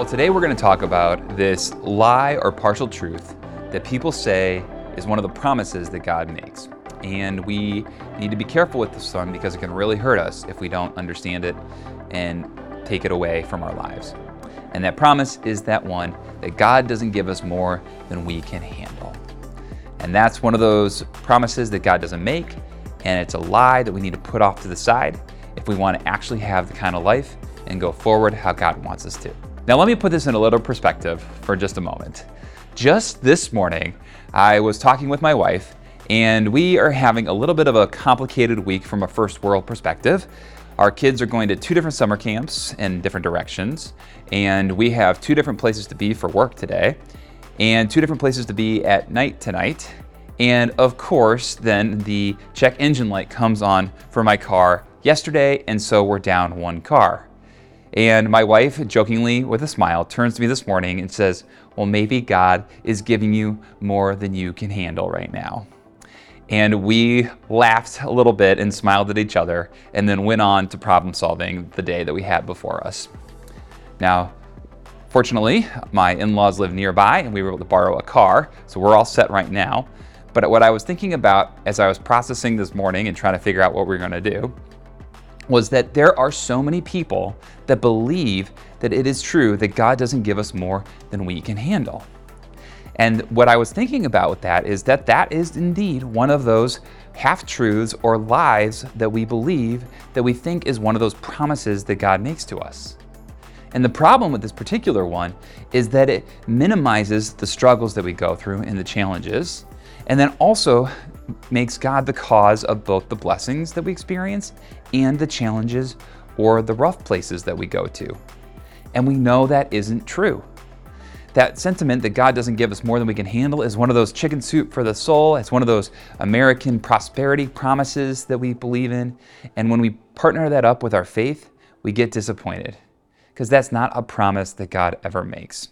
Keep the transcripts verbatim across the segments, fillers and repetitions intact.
Well, today we're going to talk about this lie or partial truth that people say is one of the promises that God makes. And we need to be careful with this one because it can really hurt us if we don't understand it and take it away from our lives. And that promise is that one that God doesn't give us more than we can handle. And that's one of those promises that God doesn't make, and it's a lie that we need to put off to the side if we want to actually have the kind of life and go forward how God wants us to. Now let me put this in a little perspective for just a moment. Just this morning, I was talking with my wife, and we are having a little bit of a complicated week from a first world perspective. Our kids are going to two different summer camps in different directions, and we have two different places to be for work today, and two different places to be at night tonight. And of course, then the check engine light comes on for my car yesterday, and so we're down one car. And my wife, jokingly with a smile, turns to me this morning and says, well, maybe God is giving you more than you can handle right now. And we laughed a little bit and smiled at each other and then went on to problem solving the day that we had before us. Now, fortunately, my in-laws live nearby and we were able to borrow a car, so we're all set right now. But what I was thinking about as I was processing this morning and trying to figure out what we we're gonna do was that there are so many people that believe that it is true that God doesn't give us more than we can handle. And what I was thinking about with that is that that is indeed one of those half-truths or lies that we believe that we think is one of those promises that God makes to us. And the problem with this particular one is that it minimizes the struggles that we go through and the challenges, and then also makes God the cause of both the blessings that we experience and the challenges or the rough places that we go to. And we know that isn't true. That sentiment that God doesn't give us more than we can handle is one of those chicken soup for the soul. It's one of those American prosperity promises that we believe in. And when we partner that up with our faith, we get disappointed because that's not a promise that God ever makes.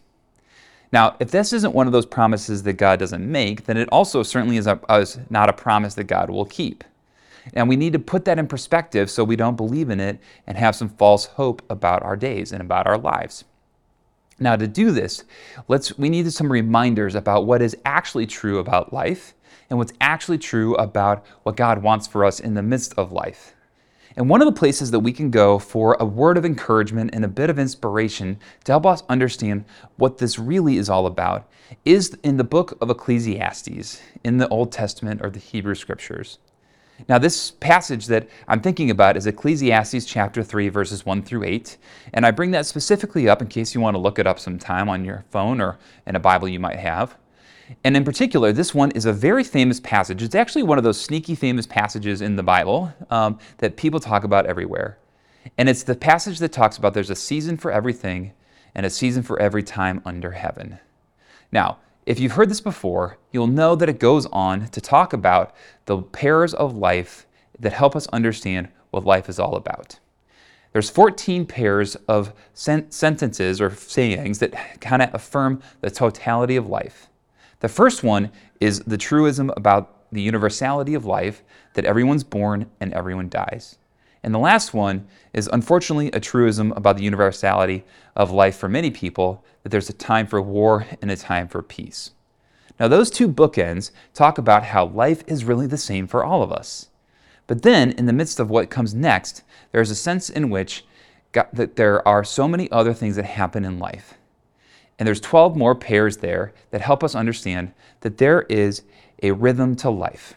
Now, if this isn't one of those promises that God doesn't make, then it also certainly is, a, is not a promise that God will keep. And we need to put that in perspective so we don't believe in it and have some false hope about our days and about our lives. Now, to do this, let's we need some reminders about what is actually true about life and what's actually true about what God wants for us in the midst of life. And one of the places that we can go for a word of encouragement and a bit of inspiration to help us understand what this really is all about is in the book of Ecclesiastes in the Old Testament or the Hebrew Scriptures. Now, this passage that I'm thinking about is Ecclesiastes chapter three, verses one through eight. And I bring that specifically up in case you want to look it up sometime on your phone or in a Bible you might have. And in particular, this one is a very famous passage. It's actually one of those sneaky famous passages in the Bible um, that people talk about everywhere. And it's the passage that talks about there's a season for everything and a season for every time under heaven. Now, if you've heard this before, you'll know that it goes on to talk about the pairs of life that help us understand what life is all about. There's fourteen pairs of sen- sentences or sayings that kind of affirm the totality of life. The first one is the truism about the universality of life, that everyone's born and everyone dies. And the last one is unfortunately a truism about the universality of life for many people, that there's a time for war and a time for peace. Now those two bookends talk about how life is really the same for all of us. But then in the midst of what comes next, there's a sense in which God, that there are so many other things that happen in life. And there's twelve more pairs there that help us understand that there is a rhythm to life,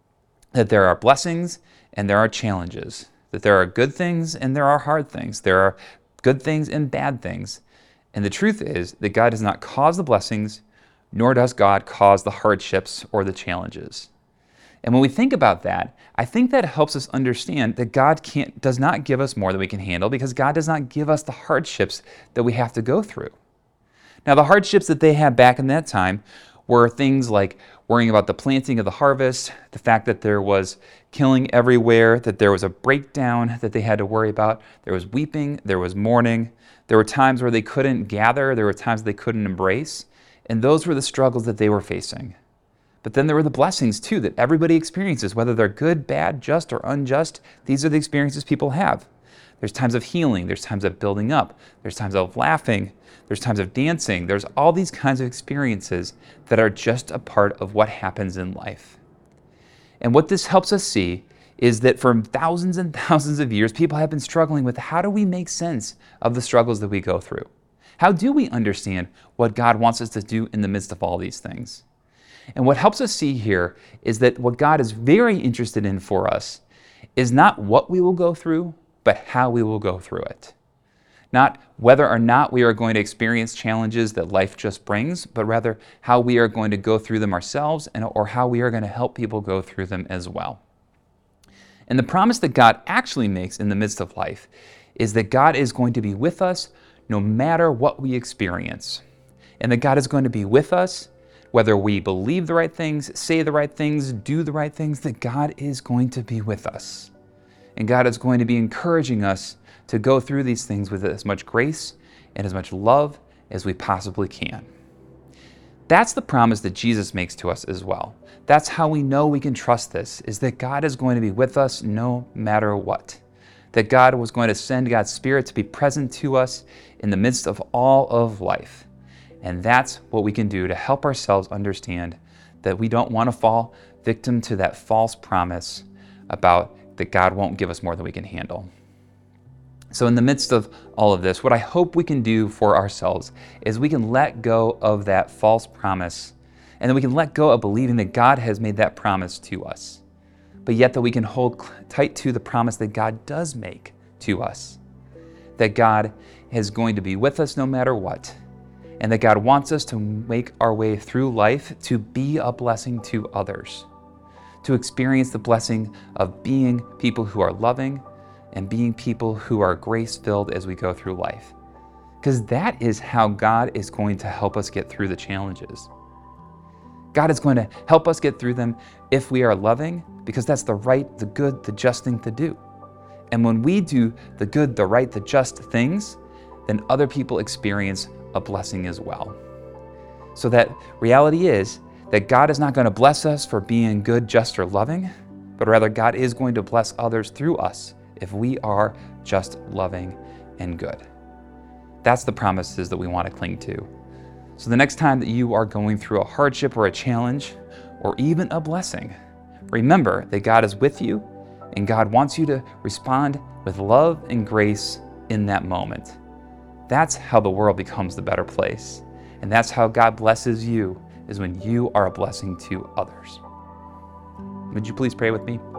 that there are blessings and there are challenges, that there are good things and there are hard things, there are good things and bad things. And the truth is that God does not cause the blessings, nor does God cause the hardships or the challenges. And when we think about that, I think that helps us understand that God can't, does not give us more than we can handle because God does not give us the hardships that we have to go through. Now, the hardships that they had back in that time were things like worrying about the planting of the harvest, the fact that there was killing everywhere, that there was a breakdown that they had to worry about. There was weeping, there was mourning. There were times where they couldn't gather, there were times they couldn't embrace, and those were the struggles that they were facing. But then there were the blessings too that everybody experiences, whether they're good, bad, just, or unjust. These are the experiences people have. There's times of healing. There's times of building up. There's times of laughing. There's times of dancing. There's all these kinds of experiences that are just a part of what happens in life. And what this helps us see is that for thousands and thousands of years, people have been struggling with how do we make sense of the struggles that we go through? How do we understand what God wants us to do in the midst of all these things? And what helps us see here is that what God is very interested in for us is not what we will go through, but how we will go through it. Not whether or not we are going to experience challenges that life just brings, but rather how we are going to go through them ourselves and or how we are going to help people go through them as well. And the promise that God actually makes in the midst of life is that God is going to be with us no matter what we experience. And that God is going to be with us whether we believe the right things, say the right things, do the right things, that God is going to be with us. And God is going to be encouraging us to go through these things with as much grace and as much love as we possibly can. That's the promise that Jesus makes to us as well. That's how we know we can trust this, is that God is going to be with us no matter what. That God was going to send God's Spirit to be present to us in the midst of all of life. And that's what we can do to help ourselves understand that we don't want to fall victim to that false promise about that God won't give us more than we can handle. So in the midst of all of this, what I hope we can do for ourselves is we can let go of that false promise, and then we can let go of believing that God has made that promise to us, but yet that we can hold tight to the promise that God does make to us, that God is going to be with us no matter what, and that God wants us to make our way through life to be a blessing to others, to experience the blessing of being people who are loving and being people who are grace-filled as we go through life. Because that is how God is going to help us get through the challenges. God is going to help us get through them if we are loving, because that's the right, the good, the just thing to do. And when we do the good, the right, the just things, then other people experience a blessing as well. So that reality is that God is not going to bless us for being good, just, or loving, but rather God is going to bless others through us if we are just loving and good. That's the promises that we want to cling to. So the next time that you are going through a hardship or a challenge, or even a blessing, remember that God is with you and God wants you to respond with love and grace in that moment. That's how the world becomes the better place. And that's how God blesses you, is when you are a blessing to others. Would you please pray with me?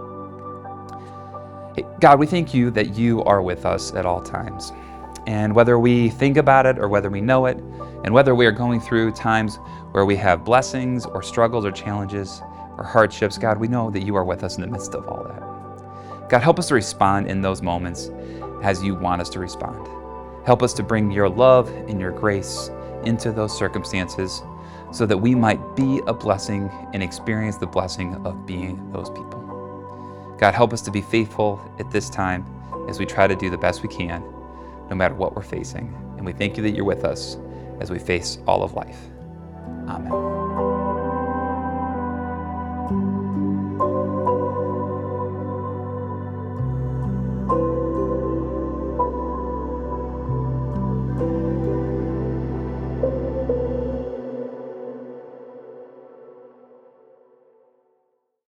Hey, God, we thank you that you are with us at all times. And whether we think about it or whether we know it, and whether we are going through times where we have blessings or struggles or challenges or hardships, God, we know that you are with us in the midst of all that. God, help us to respond in those moments as you want us to respond. Help us to bring your love and your grace into those circumstances so that we might be a blessing and experience the blessing of being those people. God, help us to be faithful at this time as we try to do the best we can, no matter what we're facing. And we thank you that you're with us as we face all of life. Amen.